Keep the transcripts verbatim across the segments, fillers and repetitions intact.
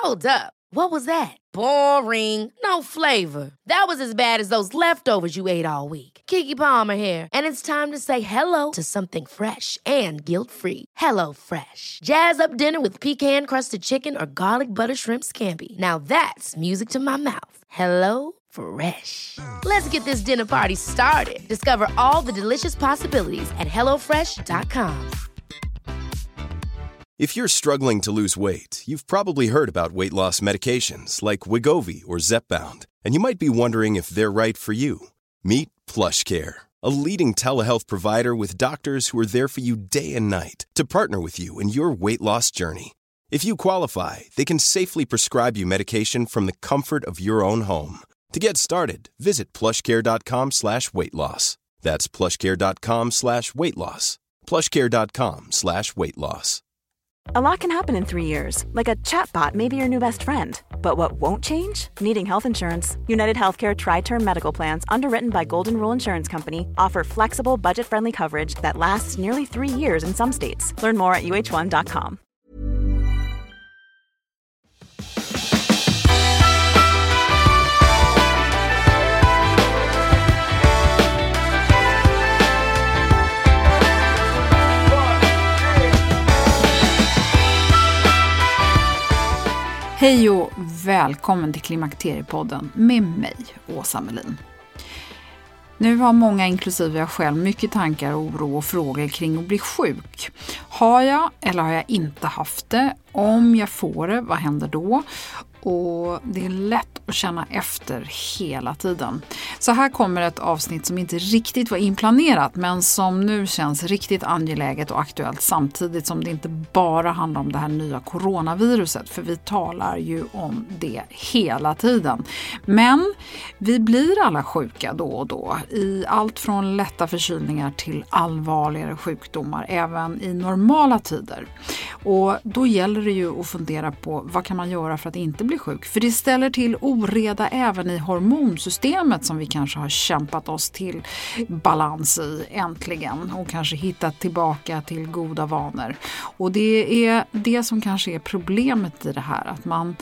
Hold up. What was that? Boring. No flavor. That was as bad as those leftovers you ate all week. Keke Palmer here, and it's time to say hello to something fresh and guilt-free. Hello Fresh. Jazz up dinner with pecan-crusted chicken or garlic butter shrimp scampi. Now that's music to my mouth. Hello Fresh. Let's get this dinner party started. Discover all the delicious possibilities at hello fresh dot com. If you're struggling to lose weight, you've probably heard about weight loss medications like Wegovy or Zepbound, and you might be wondering if they're right for you. Meet PlushCare, a leading telehealth provider with doctors who are there for you day and night to partner with you in your weight loss journey. If you qualify, they can safely prescribe you medication from the comfort of your own home. To get started, visit plushcare.com slash weight loss. That's plushcare.com slash weight loss. plushcare.com slash weight loss. A lot can happen in three years, like a chatbot may be your new best friend. But what won't change? Needing health insurance. United Healthcare Tri-Term Medical Plans, underwritten by Golden Rule Insurance Company, offer flexible, budget-friendly coverage that lasts nearly three years in some states. Learn more at u h one dot com. Hej och välkommen till Klimakteriepodden med mig, Åsa Melin. Nu har många, inklusive jag själv, mycket tankar, oro och frågor kring att bli sjuk. Har jag eller har jag inte haft det? Om jag får det, vad händer då? Och det är lätt att känna efter hela tiden. Så här kommer ett avsnitt som inte riktigt var inplanerat, men som nu känns riktigt angeläget och aktuellt, samtidigt som det inte bara handlar om det här nya coronaviruset, för vi talar ju om det hela tiden. Men vi blir alla sjuka då och då, i allt från lätta förkylningar till allvarligare sjukdomar, även i normala tider. Och då gäller det ju att fundera på vad kan man göra för att inte bli sjuk. För det ställer till oreda även i hormonsystemet som vi kanske har kämpat oss till balans i äntligen. Och kanske hittat tillbaka till goda vanor. Och det är det som kanske är problemet i det här. Att man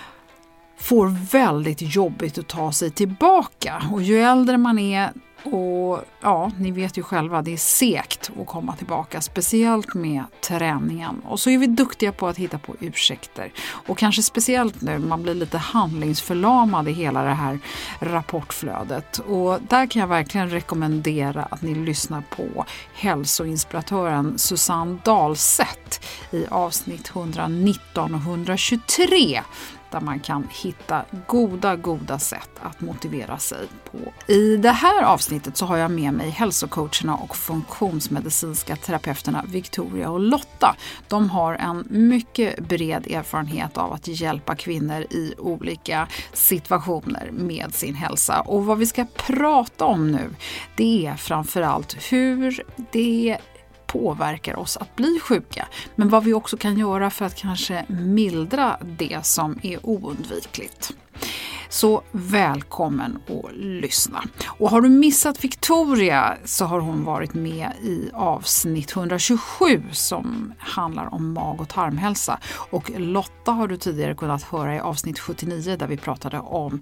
får väldigt jobbigt att ta sig tillbaka. Och ju äldre man är, och ja, ni vet ju själva, det är segt att komma tillbaka, speciellt med träningen. Och så är vi duktiga på att hitta på ursäkter. Och kanske speciellt nu, man blir lite handlingsförlamad i hela det här rapportflödet. Och där kan jag verkligen rekommendera att ni lyssnar på hälsoinspiratören Susanne Dahlseth i avsnitt etthundranitton och etthundratjugotre. Där man kan hitta goda, goda sätt att motivera sig på. I det här avsnittet så har jag med mig hälsocoacherna och funktionsmedicinska terapeuterna Victoria och Lotta. De har en mycket bred erfarenhet av att hjälpa kvinnor i olika situationer med sin hälsa. Och vad vi ska prata om nu, det är framförallt hur det påverkar oss att bli sjuka, men vad vi också kan göra för att kanske mildra det som är oundvikligt. Så välkommen att lyssna. Och har du missat Victoria så har hon varit med i avsnitt etthundratjugosju som handlar om mag- och tarmhälsa. Och Lotta har du tidigare kunnat höra i avsnitt sjuttionio där vi pratade om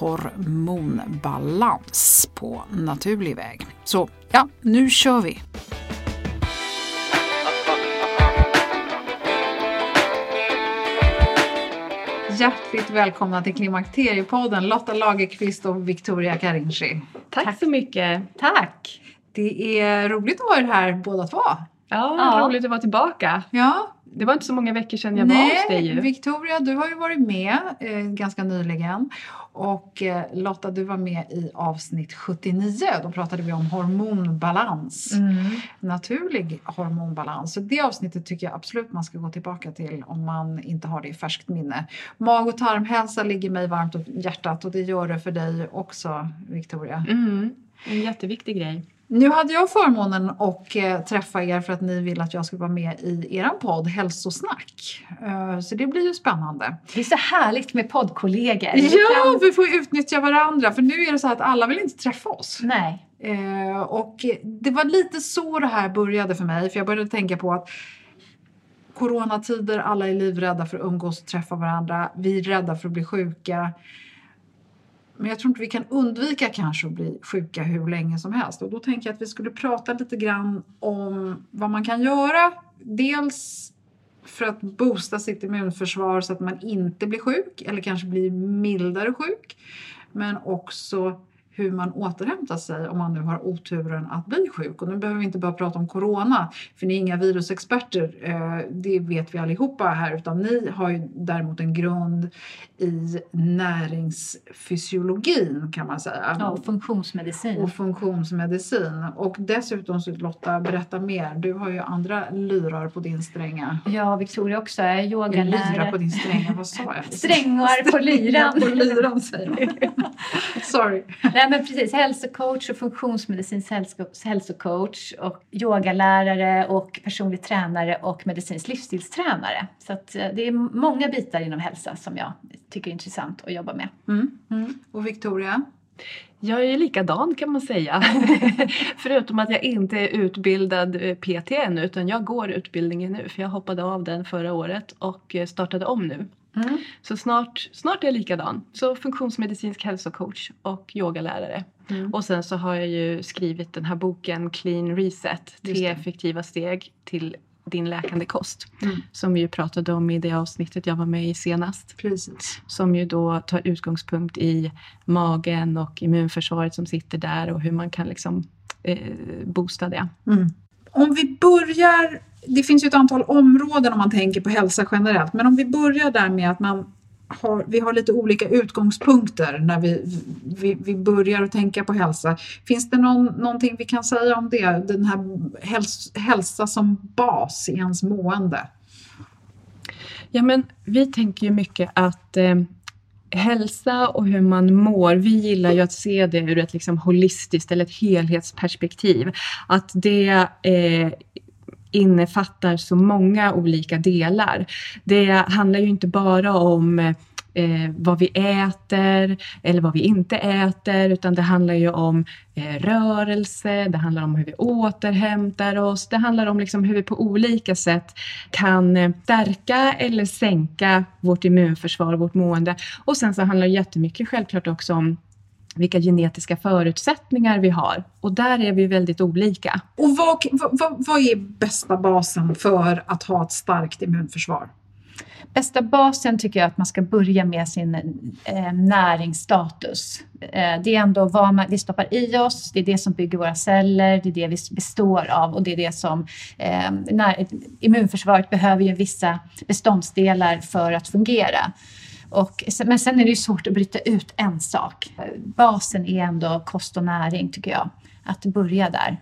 hormonbalans på naturlig väg. Så ja, nu kör vi! Hjärtligt välkomna till Klimakteriepodden, Lotta Lagerqvist och Victoria Carinci. Tack, Tack så mycket. Tack. Det är roligt att ha er här båda två. Ja, ja, roligt att vara tillbaka. Ja. Det var inte så många veckor sedan jag Nej, var hos dig ju. Victoria, du har ju varit med eh, ganska nyligen. Och eh, Lotta, du var med i avsnitt sjuttionio. Då pratade vi om hormonbalans. Mm. Naturlig hormonbalans. Så det avsnittet tycker jag absolut man ska gå tillbaka till om man inte har det i färskt minne. Mag- och tarmhälsa ligger mig varmt om hjärtat. Och det gör det för dig också, Victoria. Mm. En jätteviktig grej. Nu hade jag förmånen att eh, träffa er för att ni vill att jag ska vara med i er podd Hälsosnack. Uh, så det blir ju spännande. Det är så härligt med poddkollegor. Ja, kan... vi får utnyttja varandra. För nu är det så att alla vill inte träffa oss. Nej. Uh, och det var lite så det här började för mig. För jag började tänka på att coronatider, alla är livrädda för att umgås och träffa varandra. Vi är rädda för att bli sjuka. Men jag tror inte vi kan undvika kanske att bli sjuka hur länge som helst. Och då tänker jag att vi skulle prata lite grann om vad man kan göra. Dels för att boosta sitt immunförsvar så att man inte blir sjuk. Eller kanske blir mildare sjuk. Men också hur man återhämtar sig om man nu har oturen att bli sjuk. Och nu behöver vi inte bara prata om corona, för ni är inga virusexperter, det vet vi allihopa här, utan ni har ju däremot en grund i näringsfysiologin kan man säga. Ja, och funktionsmedicin. Och funktionsmedicin. Och dessutom så Lotta, berätta mer. Du har ju andra lyrar på din stränga. Ja, Victoria också är yogalärare. Lyra på din stränga, vad sa jag? Strängar på lyran. på lyran säger man. Sorry. Nej, men precis, hälsocoach och funktionsmedicins hälso- hälsocoach och yogalärare och personlig tränare och medicinsk livsstilstränare. Så att det är många bitar inom hälsa som jag tycker är intressant att jobba med. Mm. Mm. Och Victoria? Jag är likadan kan man säga. Förutom att jag inte är utbildad P T ännu, utan jag går utbildningen nu. För jag hoppade av den förra året och startade om nu. Mm. Så snart, snart är jag likadan. Så funktionsmedicinsk hälsocoach och yogalärare. Mm. Och sen så har jag ju skrivit den här boken Clean Reset. Tre effektiva steg till din läkande kost. Mm. Som vi ju pratade om i det avsnittet jag var med i senast. Precis. Som ju då tar utgångspunkt i magen och immunförsvaret som sitter där. Och hur man kan liksom eh, boosta det. Mm. Om vi börjar, det finns ju ett antal områden om man tänker på hälsa generellt. Men om vi börjar där med att man har, vi har lite olika utgångspunkter när vi, vi, vi börjar att tänka på hälsa. Finns det någon, någonting vi kan säga om det? Den här häls, hälsa som bas i ens mående? Ja, men vi tänker ju mycket att eh, hälsa och hur man mår, vi gillar ju att se det ur ett liksom holistiskt eller ett helhetsperspektiv. Att det eh, innefattar så många olika delar. Det handlar ju inte bara om eh, vad vi äter eller vad vi inte äter, utan det handlar ju om eh, rörelse, det handlar om hur vi återhämtar oss, det handlar om liksom hur vi på olika sätt kan stärka eller sänka vårt immunförsvar och vårt mående. Och sen så handlar det jättemycket självklart också om vilka genetiska förutsättningar vi har. Och där är vi väldigt olika. Och vad, vad, vad är bästa basen för att ha ett starkt immunförsvar? Bästa basen tycker jag att man ska börja med sin eh, näringsstatus. Eh, det är ändå vad man, vi stoppar i oss, det är det som bygger våra celler, det är det vi består av och det är det som eh, när, immunförsvaret behöver ju vissa beståndsdelar för att fungera. Och, men sen är det ju svårt att bryta ut en sak. Basen är ändå kost och näring tycker jag. Att börja där.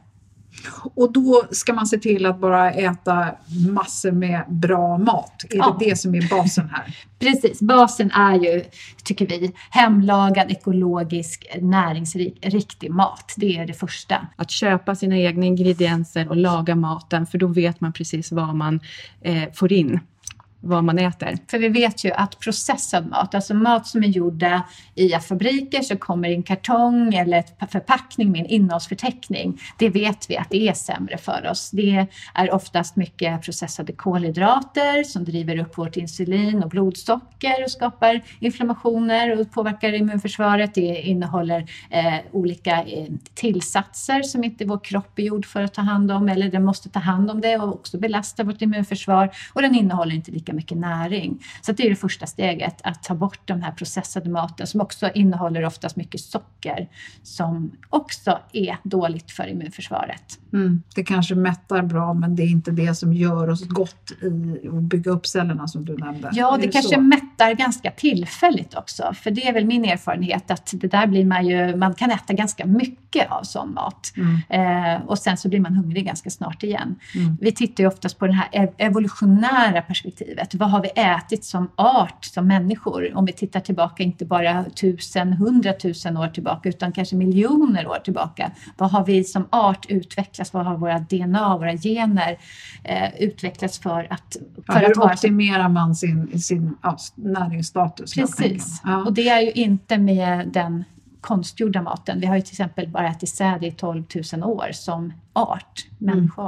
Och då ska man se till att bara äta massor med bra mat. Är ja. det det som är basen här? Precis, basen är ju, tycker vi, hemlagad, ekologisk, näringsrik, riktig mat. Det är det första. Att köpa sina egna ingredienser och laga maten, för då vet man precis vad man eh, får in. Vad man äter. För vi vet ju att processad mat, alltså mat som är gjorda i fabriker så kommer i en kartong eller ett förpackning med en innehållsförteckning. Det vet vi att det är sämre för oss. Det är oftast mycket processade kolhydrater som driver upp vårt insulin och blodsocker och skapar inflammationer och påverkar immunförsvaret. Det innehåller eh, olika eh, tillsatser som inte vår kropp är gjord för att ta hand om, eller den måste ta hand om det och också belasta vårt immunförsvar, och den innehåller inte lika mycket näring. Så det är det första steget, att ta bort de här processade maten som också innehåller oftast mycket socker som också är dåligt för immunförsvaret. Mm, det kanske mättar bra, men det är inte det som gör oss gott i att bygga upp cellerna som du nämnde. Ja, det, det kanske så? mättar ganska tillfälligt också, för det är väl min erfarenhet att det där blir man ju, man kan äta ganska mycket av sån mat mm. eh, och sen så blir man hungrig ganska snart igen. Mm. Vi tittar ju oftast på det här evolutionära perspektivet. Vad har vi ätit som art, som människor? Om vi tittar tillbaka, inte bara tusen, hundratusen år tillbaka, utan kanske miljoner år tillbaka. Vad har vi som art utvecklats? Vad har våra D N A, våra gener eh, utvecklats för att... För ja, hur att vara optimerar man sin, sin ja, näringsstatus? Precis, ja. Och det är ju inte med den konstgjorda maten. Vi har ju till exempel bara ätit säd i tolv tusen år som art, människoart.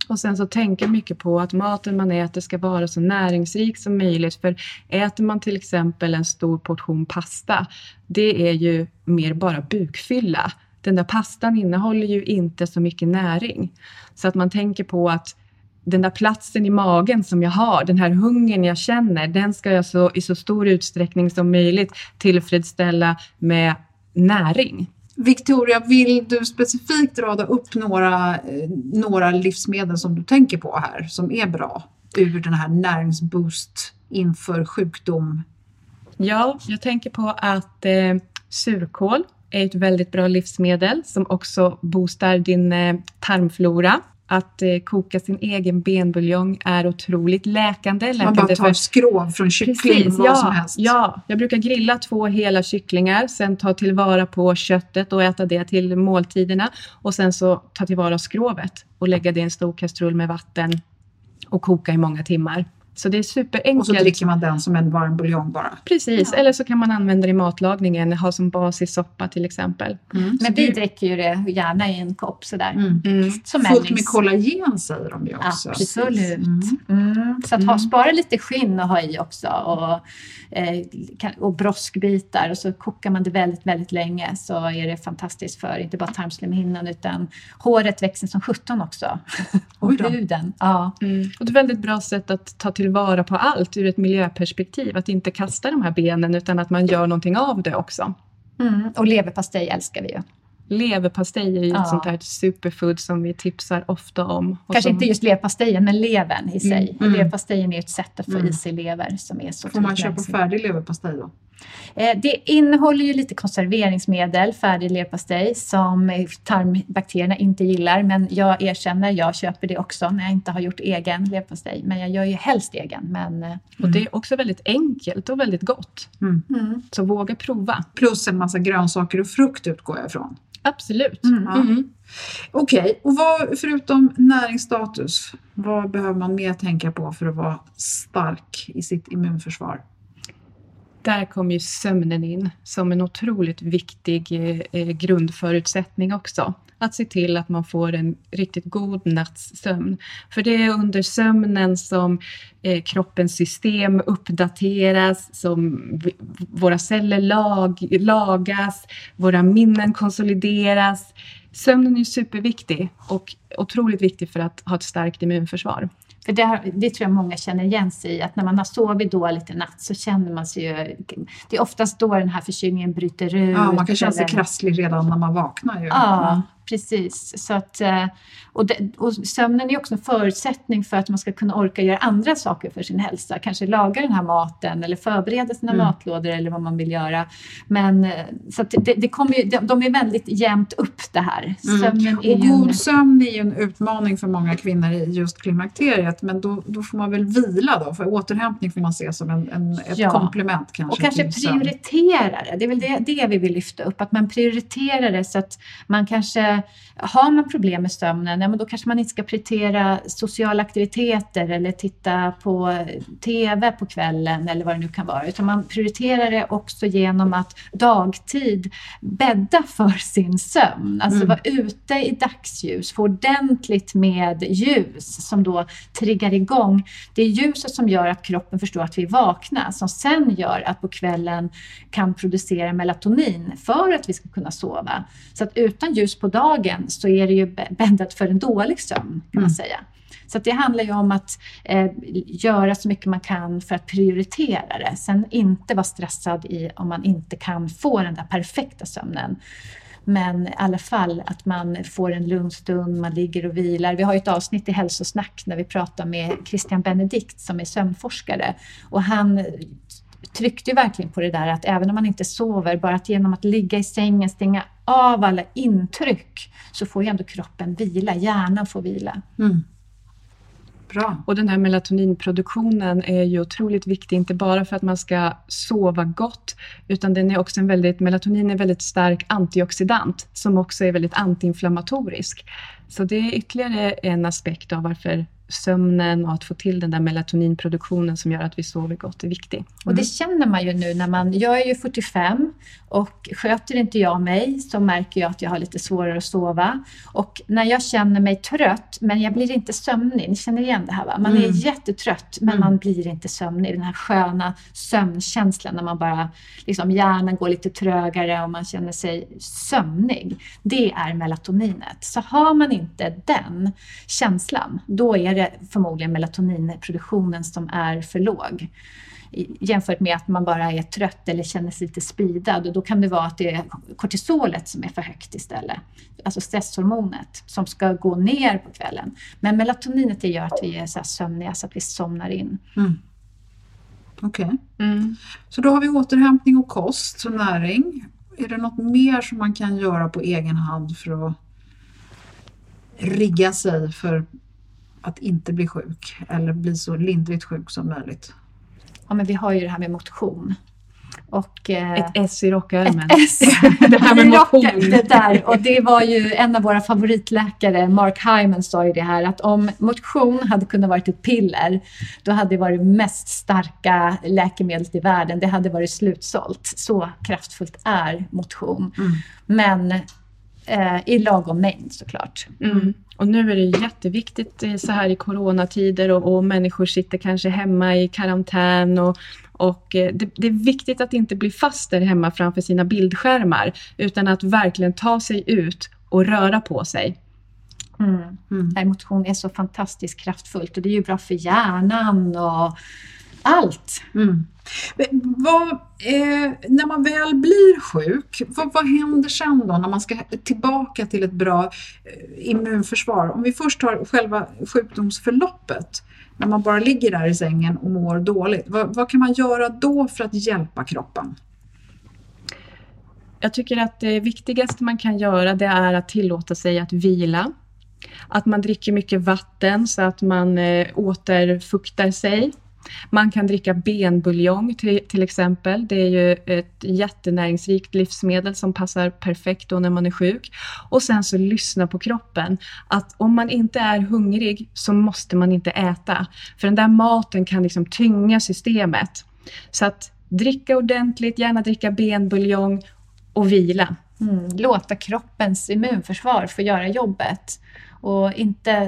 Och sen så tänka mycket på att maten man äter ska vara så näringsrik som möjligt. För äter man till exempel en stor portion pasta, det är ju mer bara bukfylla. Den där pastan innehåller ju inte så mycket näring. Så att man tänker på att den där platsen i magen som jag har, den här hungern jag känner, den ska jag så, i så stor utsträckning som möjligt tillfredsställa med näring. Victoria, vill du specifikt rada upp några, några livsmedel som du tänker på här som är bra ur den här näringsboost inför sjukdom? Ja, jag tänker på att eh, surkål är ett väldigt bra livsmedel som också boostar din eh, tarmflora. Att eh, koka sin egen benbuljong är otroligt läkande. läkande Man bara tar för... skrov från kyckling, Precis, vad ja, som helst. Ja, jag brukar grilla två hela kycklingar. Sen ta tillvara på köttet och äta det till måltiderna. Och sen så ta tillvara skrovet och lägga det i en stor kastrull med vatten. Och koka i många timmar. Så det är superenkelt. Och så dricker man den som en varm buljong bara. Precis, ja. Eller så kan man använda det i matlagningen. Ha som bas i soppa till exempel. Mm. Men vi dricker ju det gärna i en kopp sådär. Mm. Mm. Som fullt med kollagen säger de ju också. Absolut. Mm. Mm. Så att ha, spara lite skinn och ha i också. Och, eh, och broskbitar. Och så kokar man det väldigt, väldigt länge. Så är det fantastiskt för inte bara tarmslemhinnan utan håret växer som sjutton också. Och huden. Ja. Mm. Och det är ett väldigt bra sätt att ta tillvara på allt ur ett miljöperspektiv. Att inte kasta de här benen utan att man gör någonting av det också. Mm. Och leverpastej älskar vi ju. Leverpastej är ju ja. ett sånt här superfood som vi tipsar ofta om. Kanske som... inte just leverpastejen men levern i sig. Mm. Mm. Leverpastejen är ett sätt att få mm. i sig lever som är så. Får man köpa färdig leverpastej då? Det innehåller ju lite konserveringsmedel, färdig leverpastej, som tarmbakterierna inte gillar. Men jag erkänner, jag köper det också när jag inte har gjort egen leverpastej. Men jag gör ju helst egen. Men... Mm. Och det är också väldigt enkelt och väldigt gott. Mm. Mm. Så våga prova. Plus en massa grönsaker och frukt utgår jag ifrån. Absolut. Mm. Ja. Mm. Okej, okay. Och vad, förutom näringsstatus, vad behöver man mer tänka på för att vara stark i sitt immunförsvar? Där kommer ju sömnen in som en otroligt viktig eh, grundförutsättning också. Att se till att man får en riktigt god natts sömn. För det är under sömnen som eh, kroppens system uppdateras, som v- våra celler lag, lagas, våra minnen konsolideras. Sömnen är superviktig och otroligt viktig för att ha ett starkt immunförsvar. För det, här, det tror jag många känner igen sig i. Att när man har sovit dåligt i natt så känner man sig ju... Det är oftast då den här förkylningen bryter ut. Ja, man kan känna sig krasslig redan när man vaknar ju. Ja, mm. precis. Så att, och, det, och sömnen är också en förutsättning för att man ska kunna orka göra andra saker för sin hälsa. Kanske laga den här maten eller förbereda sina mm. matlådor eller vad man vill göra. Men så att det, det kommer ju, de är väldigt jämnt upp det här. Sömnen mm. är och ju god en... sömn är ju en utmaning för många kvinnor i just klimakteriet. Men då, då får man väl vila då. För återhämtning får man se som en, en, ett ja. komplement kanske. Och kanske prioritera det. Det är väl det, det vi vill lyfta upp. Att man prioriterar det så att man kanske... Har man problem med sömnen, ja, men då kanske man inte ska prioritera sociala aktiviteter eller titta på tv på kvällen eller vad det nu kan vara. Utan man prioriterar det också genom att dagtid bädda för sin sömn. Alltså mm. vara ute i dagsljus, få ordentligt med ljus som då triggar igång. Det är ljuset som gör att kroppen förstår att vi är vakna, som sen gör att på kvällen kan producera melatonin för att vi ska kunna sova. Så att utan ljus på dagen så är det ju bäddat för en dålig sömn kan man mm. säga. Så att det handlar ju om att eh, göra så mycket man kan för att prioritera det. Sen inte vara stressad i om man inte kan få den där perfekta sömnen. Men i alla fall att man får en lugn stund, man ligger och vilar. Vi har ju ett avsnitt i Hälsosnack när vi pratar med Christian Benedikt som är sömnforskare. Och han tryckte ju verkligen på det där att även om man inte sover, bara att genom att ligga i sängen, stänga av alla intryck, så får ju ändå kroppen vila, hjärnan får vila. Mm. Bra. Och den här melatoninproduktionen är ju otroligt viktig, inte bara för att man ska sova gott, utan den är också en väldigt, melatonin är väldigt stark antioxidant som också är väldigt antiinflammatorisk. Så det är ytterligare en aspekt av varför sömnen och att få till den där melatoninproduktionen som gör att vi sover gott är viktig. Mm. Och det känner man ju nu när man, jag är ju fyrtiofem och sköter inte jag mig så märker jag att jag har lite svårare att sova. Och när jag känner mig trött men jag blir inte sömnig, ni känner igen det här va? Man mm. är jättetrött men mm. man blir inte sömnig. Den här sköna sömnkänslan när man bara, liksom hjärnan går lite trögare och man känner sig sömnig. Det är melatoninet. Så har man inte den känslan, då är det förmodligen melatoninproduktionen som är för låg. Jämfört med att man bara är trött eller känner sig lite speedad. Och då kan det vara att det är kortisolet som är för högt istället. Alltså stresshormonet som ska gå ner på kvällen. Men melatoninet det gör att vi är så här sömniga så att vi somnar in. Mm. Okej. Okay. Mm. Så då har vi återhämtning och kost och näring. Är det något mer som man kan göra på egen hand för att rigga sig för att inte bli sjuk eller bli så lindrigt sjuk som möjligt? Ja, men vi har ju det här med motion. Och, eh, ett S i rockärmen. Ett S. Det här med motion. Det där. Och det var ju en av våra favoritläkare, Mark Hyman, sa ju det här. Att om motion hade kunnat varit ett piller, då hade det varit mest starka läkemedlet i världen. Det hade varit slutsålt. Så kraftfullt är motion. Mm. Men eh, i lagom mängd såklart. Mm. Och nu är det jätteviktigt så här i coronatider och, och människor sitter kanske hemma i karantän och, och det, det är viktigt att inte bli fast där hemma framför sina bildskärmar utan att verkligen ta sig ut och röra på sig. Mm. Mm. Nej, motion är så fantastiskt kraftfullt och det är ju bra för hjärnan och allt. Mm. Vad, eh, när man väl blir sjuk, vad, vad händer sen då när man ska tillbaka till ett bra eh, immunförsvar? Om vi först tar själva sjukdomsförloppet, när man bara ligger där i sängen och mår dåligt, vad, vad kan man göra då för att hjälpa kroppen? Jag tycker att det viktigaste man kan göra det är att tillåta sig att vila. Att man dricker mycket vatten så att man eh, återfuktar sig. Man kan dricka benbuljong till, till exempel. Det är ju ett jättenäringsrikt livsmedel som passar perfekt då när man är sjuk. Och sen så lyssna på kroppen. Att om man inte är hungrig så måste man inte äta. För den där maten kan liksom tynga systemet. Så att dricka ordentligt, gärna dricka benbuljong och vila. Mm, låta kroppens immunförsvar få göra jobbet. Och inte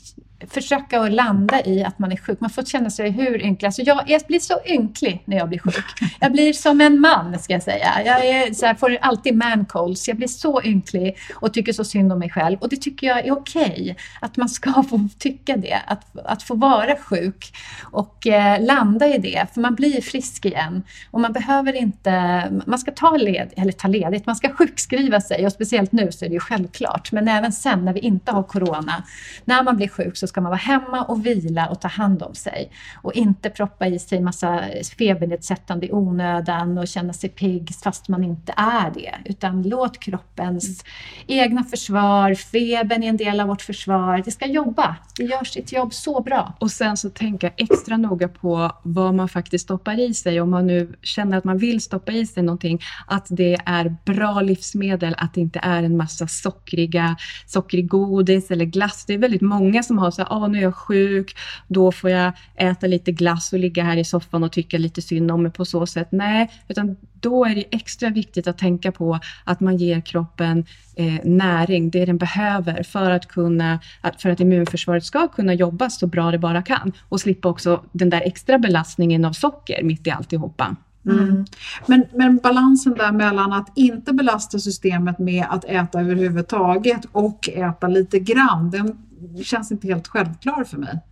försöka att landa i att man är sjuk. Man får känna sig hur ynklig. Alltså jag, jag blir så ynklig när jag blir sjuk. Jag blir som en man ska jag säga. Jag är, så här, får alltid man colds. Jag blir så ynklig och tycker så synd om mig själv. Och det tycker jag är okej. Att man ska få tycka det. Att, att få vara sjuk och eh, landa i det. För man blir frisk igen. Och man behöver inte... Man ska ta, led, eller ta ledigt. Man ska sjukskriva sig. Och speciellt nu så är det ju självklart. Men även sen när vi inte har corona. När man blir sjuk så ska man vara hemma och vila och ta hand om sig. Och inte proppa i sig massa febernedsättande i onödan och känna sig pigg fast man inte är det. Utan låt kroppens mm. egna försvar, febern är en del av vårt försvar. Det ska jobba. Det gör sitt jobb så bra. Och sen så tänka extra noga på vad man faktiskt stoppar i sig. Om man nu känner att man vill stoppa i sig någonting. Att det är bra livsmedel. Att det inte är en massa sockriga, sockrig godis eller glass. Det är väldigt många som har så här, ah, nu är jag sjuk, då får jag äta lite glass och ligga här i soffan och tycka lite synd om mig på så sätt. Nej, utan då är det extra viktigt att tänka på att man ger kroppen eh, näring, det den behöver för att kunna, att, för att immunförsvaret ska kunna jobba så bra det bara kan och slippa också den där extra belastningen av socker mitt i alltihopa. Mm. Men, men balansen där mellan att inte belasta systemet med att äta överhuvudtaget och äta lite grann, den känns inte helt självklar för mig.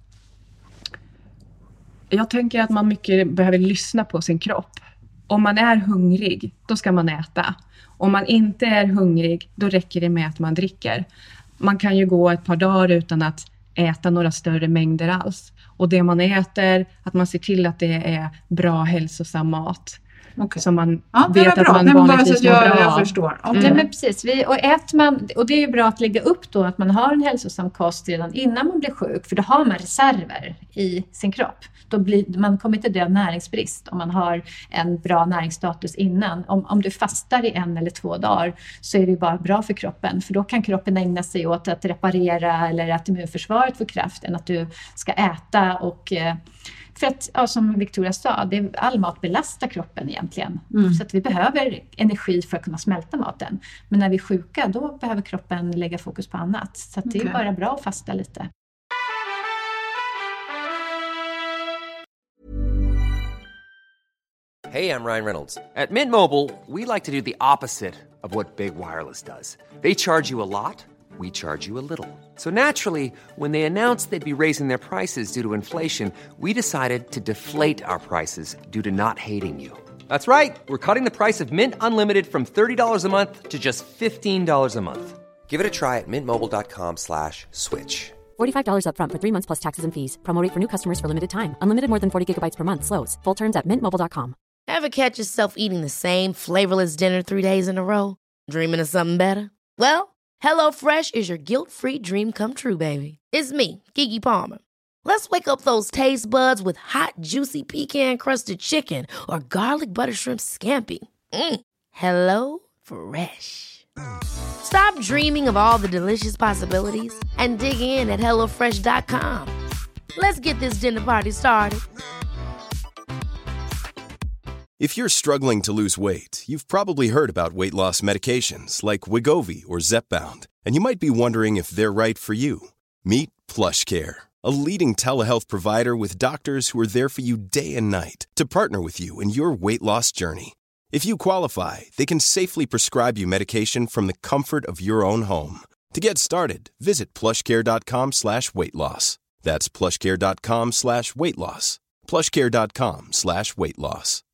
Jag tänker att man mycket behöver lyssna på sin kropp. Om man är hungrig, då ska man äta. Om man inte är hungrig, då räcker det med att man dricker. Man kan ju gå ett par dagar utan att äta några större mängder alls. Och det man äter, att man ser till att det är bra hälsosam mat. Okay. Som man ja, vet att man Nej, vanligtvis mår jag, bra jag förstår. Okay. Mm. Nej, men precis. Vi, och, äter man, och det är ju bra att lägga upp då att man har en hälsosam kost redan innan man blir sjuk. För då har man reserver i sin kropp. Då blir, man kommer inte dö av näringsbrist om man har en bra näringsstatus innan. Om, om du fastar i en eller två dagar så är det bara bra för kroppen. För då kan kroppen ägna sig åt att reparera eller att immunförsvaret får kraft än att du ska äta. Och, för att, ja, som Victoria sa, det är, all mat belastar kroppen egentligen. Mm. Så att vi behöver energi för att kunna smälta maten. Men när vi är sjuka, då behöver kroppen lägga fokus på annat. Så att det är bara bra att fasta lite. Hey, I'm Ryan Reynolds. At Mint Mobile, we like to do the opposite of what Big Wireless does. They charge you a lot, we charge you a little. So naturally, when they announced they'd be raising their prices due to inflation, we decided to deflate our prices due to not hating you. That's right. We're cutting the price of Mint Unlimited from thirty dollars a month to just fifteen dollars a month. Give it a try at mintmobile.com slash switch. forty-five dollars up front for three months plus taxes and fees. Promo rate for new customers for limited time. Unlimited more than forty gigabytes per month. Slows full terms at mint mobile dot com. Ever catch yourself eating the same flavorless dinner three days in a row? Dreaming of something better? Well, HelloFresh is your guilt-free dream come true, baby. It's me, Keke Palmer. Let's wake up those taste buds with hot, juicy pecan-crusted chicken or garlic butter shrimp scampi. Mm. Hello Fresh. Stop dreaming of all the delicious possibilities and dig in at hello fresh dot com. Let's get this dinner party started. If you're struggling to lose weight, you've probably heard about weight loss medications like Wegovy or Zepbound, and you might be wondering if they're right for you. Meet PlushCare, a leading telehealth provider with doctors who are there for you day and night to partner with you in your weight loss journey. If you qualify, they can safely prescribe you medication from the comfort of your own home. To get started, visit plushcare.com slash weight loss. That's plushcare.com slash weight loss. plushcare.com slash weight loss.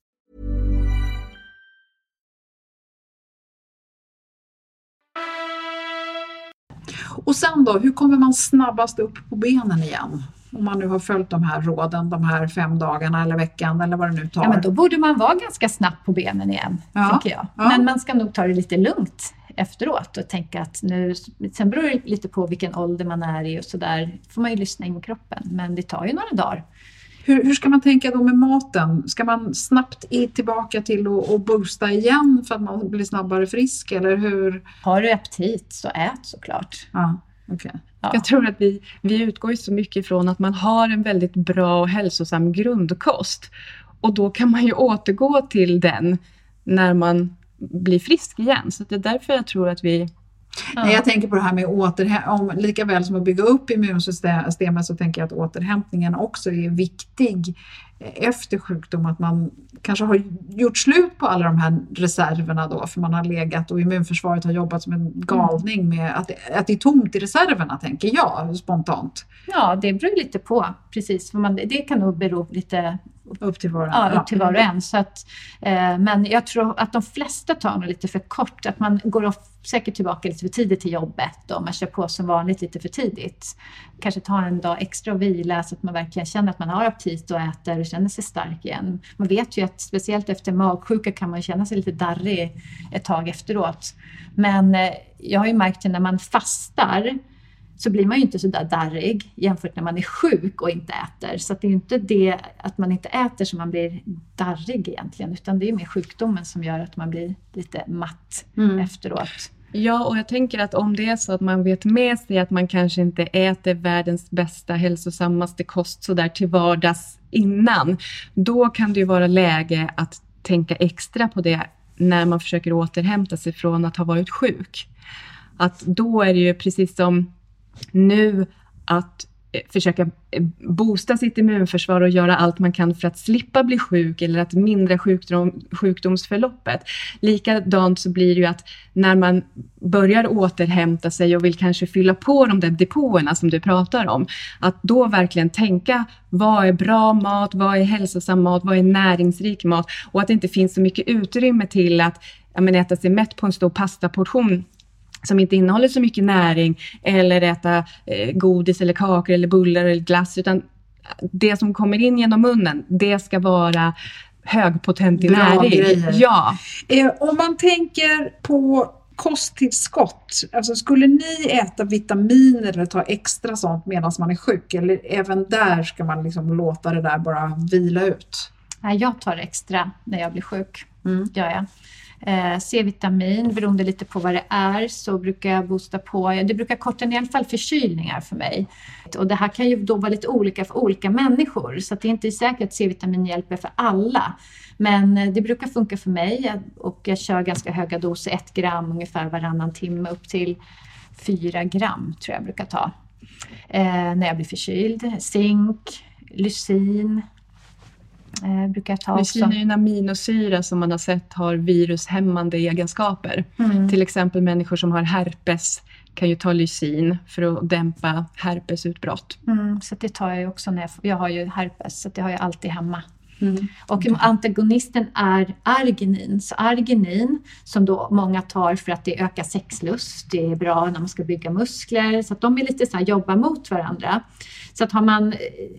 Och sen då, hur kommer man snabbast upp på benen igen? Om man nu har följt de här råden, de här fem dagarna eller veckan eller vad det nu tar. Ja, men då borde man vara ganska snabbt på benen igen, ja, tycker jag. Ja. Men man ska nog ta det lite lugnt efteråt och tänka att nu, sen beror det lite på vilken ålder man är i och sådär, får man ju lyssna in kroppen. Men det tar ju några dagar. Hur, hur ska man tänka då med maten? Ska man snabbt i tillbaka till att och boosta igen för att man blir snabbare frisk? Eller hur? Har du aptit så ät såklart. Ja, okej. Okay. Ja. Jag tror att vi, vi utgår ju så mycket ifrån att man har en väldigt bra och hälsosam grundkost. Och då kan man ju återgå till den när man blir frisk igen. Så det är därför jag tror att vi... Ja. Nej, jag tänker på det här med återhämtning, lika väl som att bygga upp immunsystemet så tänker jag att återhämtningen också är viktig efter sjukdom, att man kanske har gjort slut på alla de här reserverna då, för man har legat och immunförsvaret har jobbat som en galning med att, att det är tomt i reserverna, tänker jag spontant. Ja, det beror lite på, precis, för man, det kan nog bero lite upp till var, ja, upp till var och en. Så att, eh, men jag tror att de flesta tar nog lite för kort. Att man går off, säkert tillbaka lite för tidigt till jobbet och man kör på som vanligt lite för tidigt. Kanske tar en dag extra och vila så att man verkligen känner att man har aptit och äter och känner sig stark igen. Man vet ju att speciellt efter magsjuka kan man känna sig lite darrig ett tag efteråt. Men eh, jag har ju märkt att när man fastar så blir man ju inte så där darrig jämfört när man är sjuk och inte äter. Så att det är ju inte det att man inte äter som man blir darrig egentligen, utan det är mer sjukdomen som gör att man blir lite matt mm. efteråt. Ja, och jag tänker att om det är så att man vet med sig att man kanske inte äter världens bästa, hälsosammaste kost så där till vardags innan, då kan det ju vara läge att tänka extra på det när man försöker återhämta sig från att ha varit sjuk. Att då är det ju precis som nu att försöka boosta sitt immunförsvar och göra allt man kan för att slippa bli sjuk eller att mindra sjukdom, sjukdomsförloppet. Likadant så blir det ju att när man börjar återhämta sig och vill kanske fylla på de där depåerna som du pratar om, att då verkligen tänka vad är bra mat, vad är hälsosam mat, vad är näringsrik mat, och att det inte finns så mycket utrymme till att jag menar, äta sig mätt på en stor pastaportion som inte innehåller så mycket näring, eller äta eh, godis eller kakor eller bullar eller glass, utan det som kommer in genom munnen, det ska vara högpotent i Bra näring. grejer. Ja. Eh, om man tänker på kosttillskott, alltså skulle ni äta vitaminer eller ta extra sånt medan man är sjuk, eller även där ska man liksom låta det där bara vila ut? Nej, jag tar extra när jag blir sjuk, Mm. gör jag. Eh, C-vitamin, beroende lite på vad det är, så brukar jag boosta på. Det brukar korta ner i alla fall förkylningar för mig. Och det här kan ju då vara lite olika för olika människor, så att det är inte säkert att C-vitamin hjälper för alla. Men det brukar funka för mig, och jag kör ganska höga doser, ett gram ungefär varannan timme, upp till fyra gram tror jag brukar ta eh, när jag blir förkyld. Zink, lysin eh, brukar jag ta också. Lysin är ju en aminosyra som man har sett har virushämmande egenskaper. Mm. Till exempel människor som har herpes kan ju ta lysin för att dämpa herpesutbrott. Mm, så det tar jag ju också när jag, jag har ju herpes, så det har jag alltid hemma. Mm. Och okay. Antagonisten är arginin. Så arginin, som då många tar för att det ökar sexlust, det är bra när man ska bygga muskler, så att de är lite så här, jobbar mot varandra. Så att har man,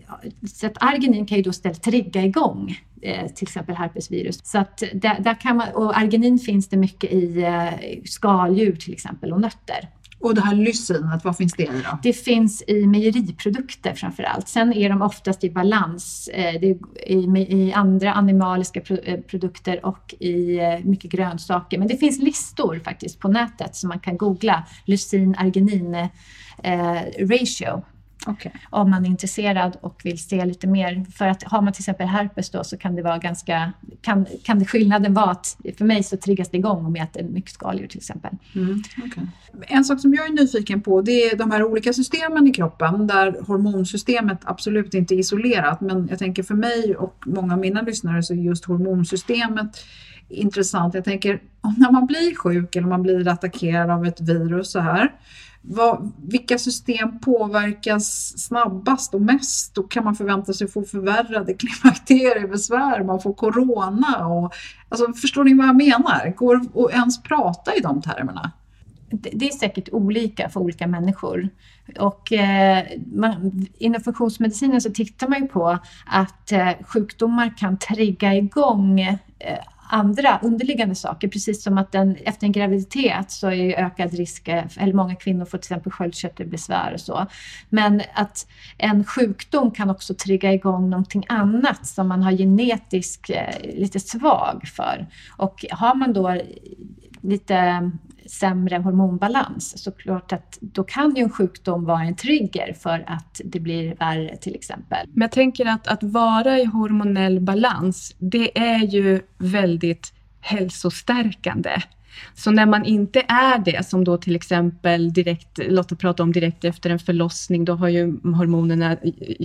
så att arginin kan ju då istället trigga igång eh, till exempel herpesvirus. Så att där, där kan man, och arginin finns det mycket i eh, skaldjur till exempel, och nötter. Och det här lysinet, vad finns det i då? Det finns i mejeriprodukter framförallt. Sen är de oftast i balans eh, det är i, i andra animaliska pro, eh, produkter och i eh, mycket grönsaker. Men det finns listor faktiskt på nätet som man kan googla. Lysin-arginin eh, ratio. Okay. Om man är intresserad och vill se lite mer. För att har man till exempel herpes då, så kan det vara ganska, kan, kan det skillnaden vara att för mig så triggas det igång om jag äter mycket skaldjur till exempel. Mm, okay. En sak som jag är nyfiken på, det är de här olika systemen i kroppen där hormonsystemet absolut inte är isolerat, men jag tänker för mig och många av mina lyssnare så är just hormonsystemet intressant. Jag tänker, när man blir sjuk eller man blir attackerad av ett virus så här, Vad, vilka system påverkas snabbast och mest, och kan man förvänta sig få förvärrade klimakteriebesvär, man får corona och, alltså, förstår ni vad jag menar? Går det att ens prata i de termerna? Det, det är säkert olika för olika människor, och eh, man, inom funktionsmedicinen så tittar man ju på att eh, sjukdomar kan trigga igång eh, andra underliggande saker, precis som att den, efter en graviditet så är ju ökad risk, eller många kvinnor får till exempel sköldkörtelbesvär och så. Men att en sjukdom kan också trigga igång någonting annat som man har genetiskt eh, lite svag för. Och har man då lite sämre hormonbalans, så klart att då kan ju en sjukdom vara en trigger för att det blir värre till exempel. Men jag tänker att att vara i hormonell balans, det är ju väldigt hälsostärkande. Så när man inte är det, som då till exempel direkt, låt oss prata om direkt efter en förlossning, då har ju hormonerna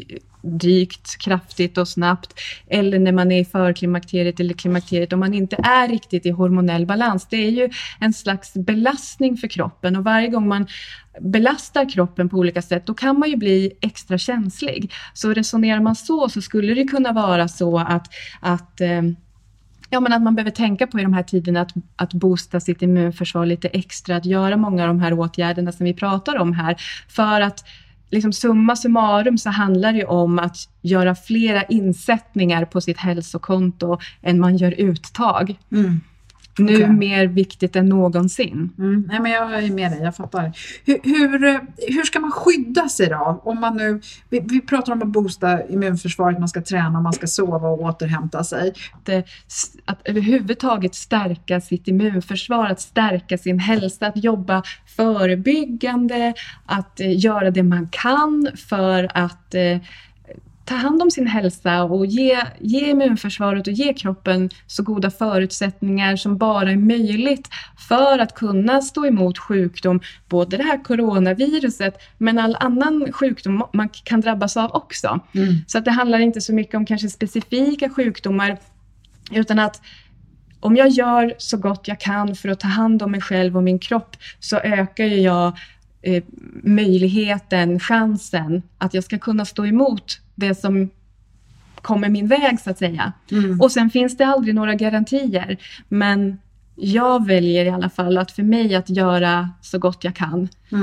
dykt kraftigt och snabbt. Eller när man är i förklimakteriet eller klimakteriet, om man inte är riktigt i hormonell balans. Det är ju en slags belastning för kroppen, och varje gång man belastar kroppen på olika sätt, då kan man ju bli extra känslig. Så resonerar man så, så skulle det kunna vara så att, att Ja, men att man behöver tänka på i de här tiderna att, att boosta sitt immunförsvar lite extra, att göra många av de här åtgärderna som vi pratar om här. För att liksom summa summarum så handlar det om att göra flera insättningar på sitt hälsokonto än man gör uttag. Mm. Nu okay. Mer viktigt än någonsin. Mm. Nej, men jag är med dig, jag fattar. Hur, hur, hur ska man skydda sig då? Om man nu, vi, vi pratar om att boosta immunförsvaret, man ska träna, man ska sova och återhämta sig. Att, att överhuvudtaget stärka sitt immunförsvar, att stärka sin hälsa, att jobba förebyggande, att eh, göra det man kan för att eh, ta hand om sin hälsa och ge, ge immunförsvaret och ge kroppen så goda förutsättningar som bara är möjligt för att kunna stå emot sjukdom, både det här coronaviruset men all annan sjukdom man kan drabbas av också. Mm. Så att det handlar inte så mycket om kanske specifika sjukdomar, utan att om jag gör så gott jag kan för att ta hand om mig själv och min kropp, så ökar ju jag eh, möjligheten, chansen att jag ska kunna stå emot det som kommer min väg så att säga. Mm. Och sen finns det aldrig några garantier, men jag väljer i alla fall att för mig att göra så gott jag kan. Mm.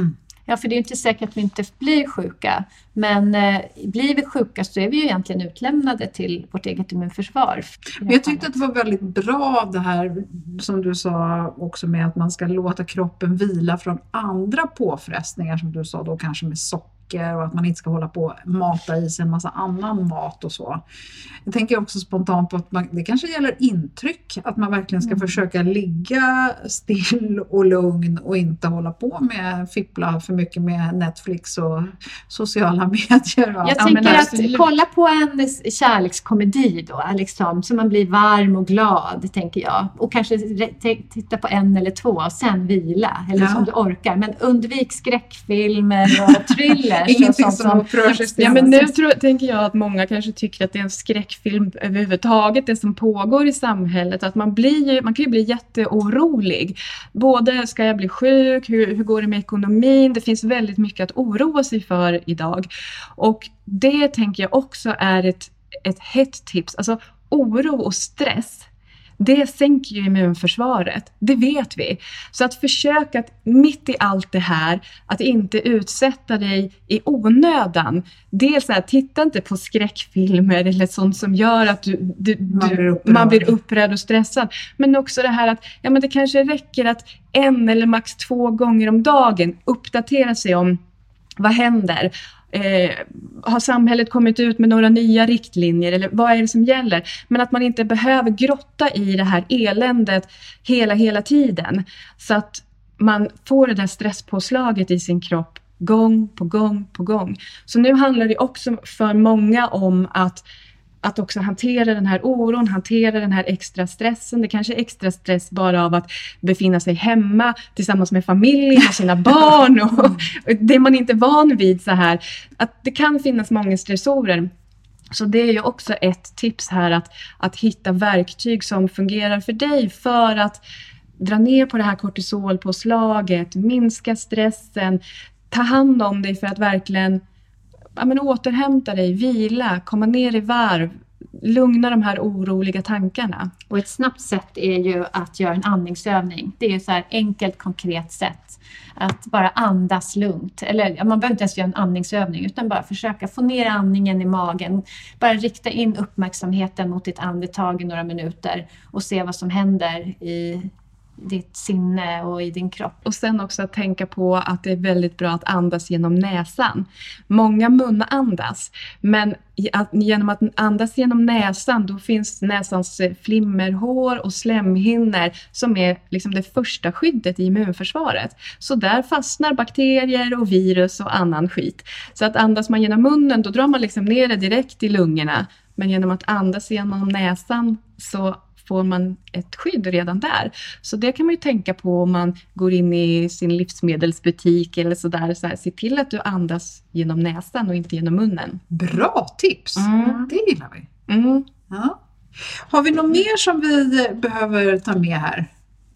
Ja, för det är inte säkert att vi inte blir sjuka. Men eh, blir vi sjuka så är vi ju egentligen utlämnade till vårt eget immunförsvar. Men jag tyckte att det var väldigt bra det här som du sa också med att man ska låta kroppen vila från andra påfrestningar som du sa då kanske med socker och att man inte ska hålla på och mata i sig en massa annan mat och så. Jag tänker också spontant på att man, det kanske gäller intryck, att man verkligen ska mm. försöka ligga still och lugn och inte hålla på med fippla för mycket med Netflix och sociala medier. Och jag tänker att absolut. Kolla på en kärlekskomedi då, liksom, så man blir varm och glad, tänker jag. Och kanske t- titta på en eller två och sen vila, eller ja. som du orkar. Men undvik skräckfilmer och thriller. Ingenting som upprör sig. Ja, men nu tror, tänker jag att många kanske tycker att det är en skräckfilm överhuvudtaget, det som pågår i samhället. Att man, blir, man kan ju bli jätteorolig. Både ska jag bli sjuk, hur, hur går det med ekonomin? Det finns väldigt mycket att oroa sig för idag. Och det tänker jag också är ett, ett hett tips. Alltså oro och stress, det sänker ju immunförsvaret. Det vet vi. Så att försöka att mitt i allt det här att inte utsätta dig i onödan. Dels att titta inte på skräckfilmer eller sånt som gör att du, du, man, blir du, man blir upprörd och stressad. Men också det här att ja, men det kanske räcker att en eller max två gånger om dagen uppdatera sig om vad händer. Eh, har samhället kommit ut med några nya riktlinjer eller vad är det som gäller? Men att man inte behöver grotta i det här eländet hela, hela tiden. Så att man får det där stresspåslaget i sin kropp gång på gång på gång. Så nu handlar det också för många om att Att också hantera den här oron, hantera den här extra stressen. Det kanske är extra stress bara av att befinna sig hemma tillsammans med familjen och sina barn. Och, och det man inte är van vid så här. Att det kan finnas många stressorer. Så det är ju också ett tips här att, att hitta verktyg som fungerar för dig. För att dra ner på det här kortisolpåslaget, minska stressen, ta hand om dig för att verkligen... Ja, men återhämta dig, vila, komma ner i varv, lugna de här oroliga tankarna. Och ett snabbt sätt är ju att göra en andningsövning. Det är ju så här enkelt, konkret sätt. Att bara andas lugnt. Eller man behöver inte ens göra en andningsövning utan bara försöka få ner andningen i magen. Bara rikta in uppmärksamheten mot ditt andetag i några minuter och se vad som händer i ditt sinne och i din kropp. Och sen också att tänka på att det är väldigt bra att andas genom näsan. Många munandas, men att, genom att andas genom näsan då finns näsans flimmerhår och slemhinnor som är liksom det första skyddet i immunförsvaret. Så där fastnar bakterier och virus och annan skit. Så att andas man genom munnen då drar man liksom ner det direkt i lungorna. Men genom att andas genom näsan så får man ett skydd redan där. Så det kan man ju tänka på om man går in i sin livsmedelsbutik eller sådär. Så här, se till att du andas genom näsan och inte genom munnen. Bra tips! Mm. Det gillar vi. Mm. Ja. Har vi något mer som vi behöver ta med här?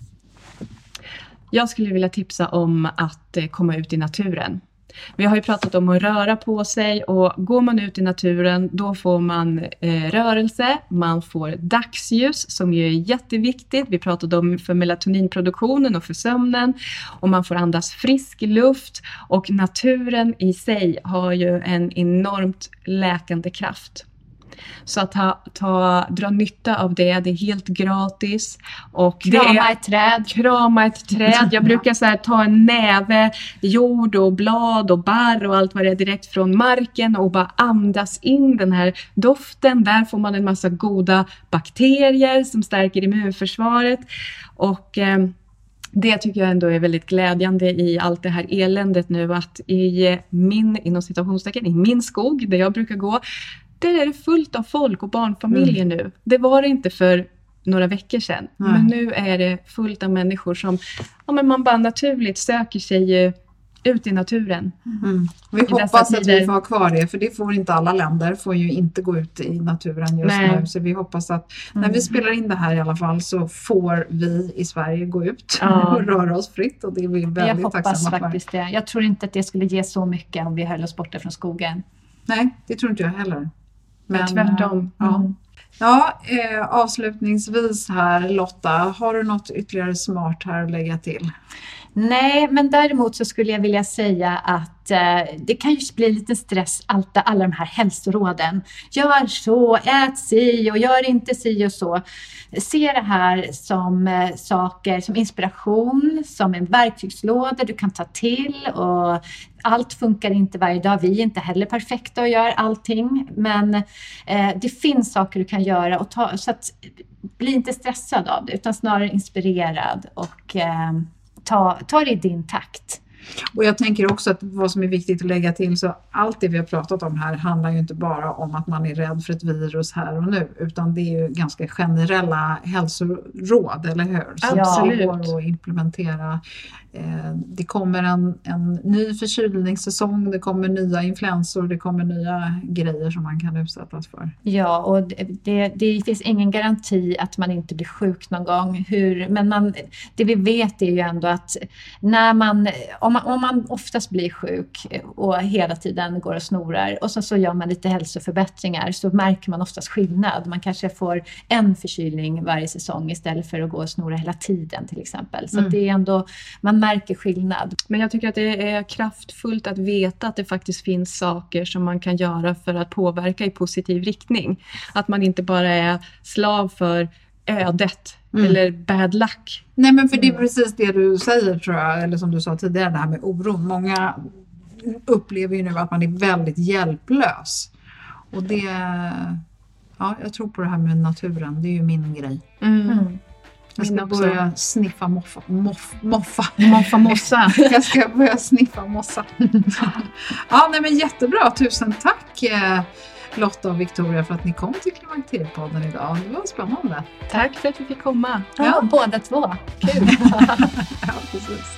Jag skulle vilja tipsa om att komma ut i naturen. Vi har ju pratat om att röra på sig och går man ut i naturen då får man eh, rörelse, man får dagsljus som ju är jätteviktigt. Vi pratade om för melatoninproduktionen och för sömnen och man får andas frisk luft och naturen i sig har ju en enormt läkande kraft. Så att ta, ta, dra nytta av det, det är helt gratis. Och krama det är, ett träd. Krama ett träd. Jag brukar så här, ta en näve jord och blad och barr och allt vad det är direkt från marken och bara andas in den här doften. Där får man en massa goda bakterier som stärker immunförsvaret. Och... Eh, det tycker jag ändå är väldigt glädjande i allt det här eländet nu att i min, inom citationstecken, i min skog där jag brukar gå, där är det fullt av folk och barnfamiljer mm. nu. Det var det inte för några veckor sedan. Mm. Men nu är det fullt av människor som ja, men man bara naturligt söker sig ut i naturen. Mm. Vi hoppas att vi får ha kvar det, för det får inte alla länder, får ju inte gå ut i naturen just Nej. nu. Så vi hoppas att mm. när vi spelar in det här i alla fall så får vi i Sverige gå ut ja. och röra oss fritt och det är vi väldigt tacksamma för. Jag hoppas faktiskt det. Jag tror inte att det skulle ge så mycket om vi höll oss borta från skogen. Nej, det tror inte jag heller. Men tvärtom. Ja, mm. ja eh, avslutningsvis här Lotta, har du något ytterligare smart här att lägga till? Nej, men däremot så skulle jag vilja säga att eh, det kan ju bli lite stress, allt, alla de här hälsoråden. Gör så, ät si och gör inte si och så. Se det här som eh, saker, som inspiration, som en verktygslåda du kan ta till. Och allt funkar inte varje dag. Vi är inte heller perfekta och gör allting. Men eh, det finns saker du kan göra. Och ta, så att, bli inte stressad av det, utan snarare inspirerad och... Eh, Ta, ta det i din takt. Och jag tänker också att vad som är viktigt att lägga till, så allt det vi har pratat om här handlar ju inte bara om att man är rädd för ett virus här och nu, utan det är ju ganska generella hälsoråd, eller hur? Som Absolut. går att implementera. Det kommer en, en ny förkylningssäsong, det kommer nya influensor, det kommer nya grejer som man kan utsättas för. Ja, och det, det, det finns ingen garanti att man inte blir sjuk någon gång. Hur, men man, det vi vet är ju ändå att när man, om man, om man oftast blir sjuk och hela tiden går och snorar och så, så gör man lite hälsoförbättringar, så märker man oftast skillnad. Man kanske får en förkylning varje säsong istället för att gå och snora hela tiden till exempel. Så mm. det är ändå, man märker skillnad. Men jag tycker att det är kraftfullt att veta att det faktiskt finns saker som man kan göra för att påverka i positiv riktning. Att man inte bara är slav för ödet mm. eller bad luck. Nej, men för det är precis det du säger, tror jag, eller som du sa tidigare, det här med oron. Många upplever ju nu att man är väldigt hjälplös. Och det, ja, jag tror på det här med naturen, det är ju min grej. Mm. Mm. Jag ska börja sniffa moffa. Moff, moffa. Moffa mossa. Jag ska börja sniffa mossa. Ja, nej, men jättebra. Tusen tack Lotta och Victoria för att ni kom till Klimakteriepodden idag. Det var spännande. Tack för att vi fick komma. Ja, ja. Båda två. Kul. Ja, precis.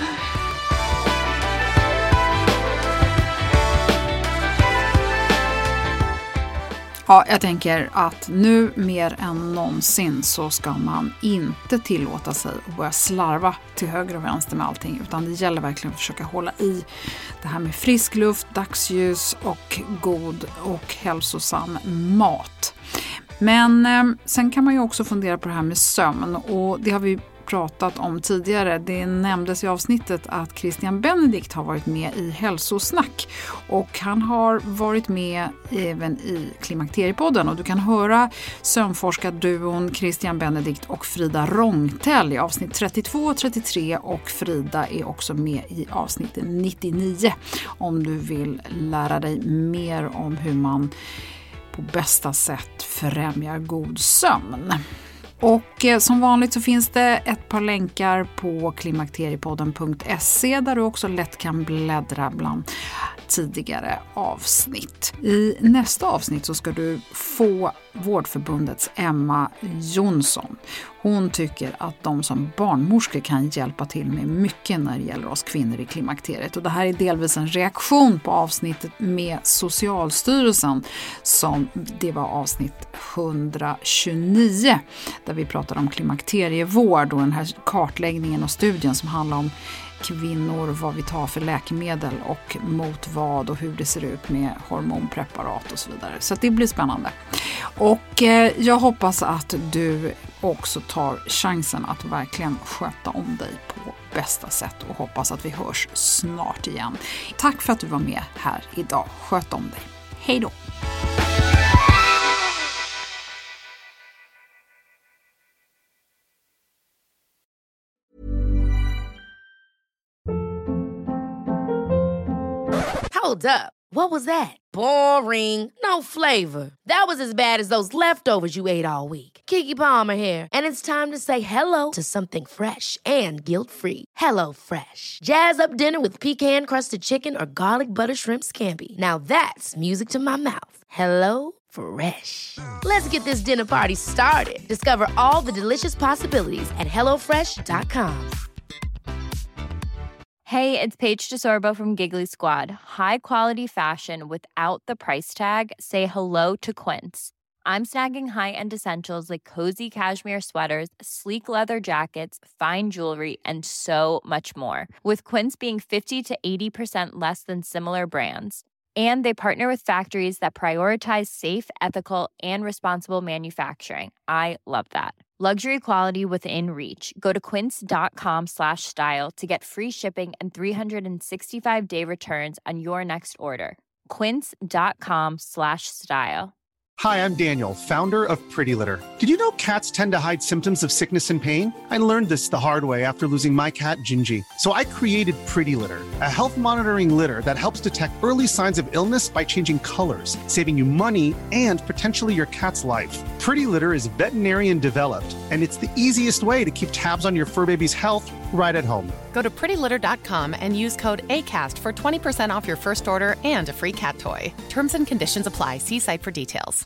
Ja, jag tänker att nu mer än någonsin så ska man inte tillåta sig att börja slarva till höger och vänster med allting, utan det gäller verkligen att försöka hålla i det här med frisk luft, dagsljus och god och hälsosam mat. Men eh, sen kan man ju också fundera på det här med sömn, och det har vi pratat om tidigare. Det nämndes i avsnittet att Christian Benedict har varit med i Hälsosnack, och han har varit med även i Klimakteriepodden, och du kan höra sömnforskarduon Christian Benedict och Frida Rångtell i avsnitt trettiotvå och trettiotre, och Frida är också med i avsnitt nittionio om du vill lära dig mer om hur man på bästa sätt främjar god sömn. Och eh, som vanligt så finns det ett par länkar på klimakteriepodden punkt se där du också lätt kan bläddra bland tidigare avsnitt. I nästa avsnitt så ska du få Vårdförbundets Emma Jonsson. Hon tycker att de som barnmorskor kan hjälpa till med mycket när det gäller oss kvinnor i klimakteriet. Och det här är delvis en reaktion på avsnittet med Socialstyrelsen, som det var avsnitt etthundratjugonio, där vi pratade om klimakterievård och den här kartläggningen och studien som handlar om kvinnor, vad vi tar för läkemedel och mot vad, och hur det ser ut med hormonpreparat och så vidare. Så det blir spännande. Och eh, jag hoppas att du också tar chansen att verkligen sköta om dig på bästa sätt, och hoppas att vi hörs snart igen. Tack för att du var med här idag. Sköt om dig. Hej då! Hold up. What was that? Boring. No flavor. That was as bad as those leftovers you ate all week. Keke Palmer here, and it's time to say hello to something fresh and guilt-free. Hello Fresh. Jazz up dinner with pecan-crusted chicken or garlic butter shrimp scampi. Now that's music to my mouth. Hello Fresh. Let's get this dinner party started. Discover all the delicious possibilities at hello fresh dot com. Hey, it's Paige DeSorbo from Giggly Squad. High quality fashion without the price tag. Say hello to Quince. I'm snagging high-end essentials like cozy cashmere sweaters, sleek leather jackets, fine jewelry, and so much more. With Quince being fifty to eighty percent less than similar brands. And they partner with factories that prioritize safe, ethical, and responsible manufacturing. I love that. Luxury quality within reach. Go to quince.com slash style to get free shipping and three sixty-five day returns on your next order. Quince.com slash style. Hi, I'm Daniel, founder of Pretty Litter. Did you know cats tend to hide symptoms of sickness and pain? I learned this the hard way after losing my cat, Gingy. So I created Pretty Litter, a health monitoring litter that helps detect early signs of illness by changing colors, saving you money and potentially your cat's life. Pretty Litter is veterinarian developed, and it's the easiest way to keep tabs on your fur baby's health right at home. Go to pretty litter dot com and use code ACAST for twenty percent off your first order and a free cat toy. Terms and conditions apply. See site for details.